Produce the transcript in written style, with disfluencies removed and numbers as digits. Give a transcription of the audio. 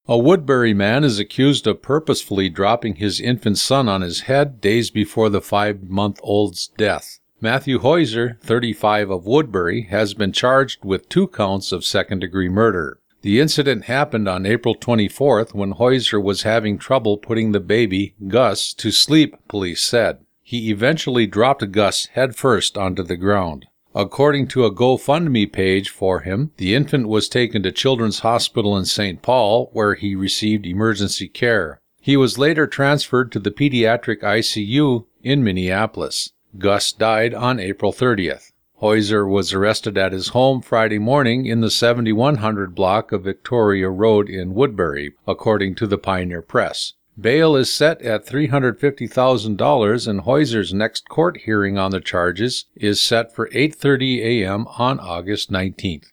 A Woodbury man is accused of purposefully dropping his infant son on his head days before the 5-month-old's death. Matthew Heuser, 35, of Woodbury, has been charged with 2 counts of second-degree murder. The incident happened on April 24th when Heuser was having trouble putting the baby, Gus, to sleep, police said. He eventually dropped Gus headfirst onto the ground. According to a GoFundMe page for him, the infant was taken to Children's Hospital in St. Paul, where he received emergency care. He was later transferred to the pediatric ICU in Minneapolis. Gus died on April 30th. Heuser was arrested at his home Friday morning in the 7100 block of Victoria Road in Woodbury, according to the Pioneer Press. Bail is set at $350,000, and Heuser's next court hearing on the charges is set for 8:30 a.m. on August 19th.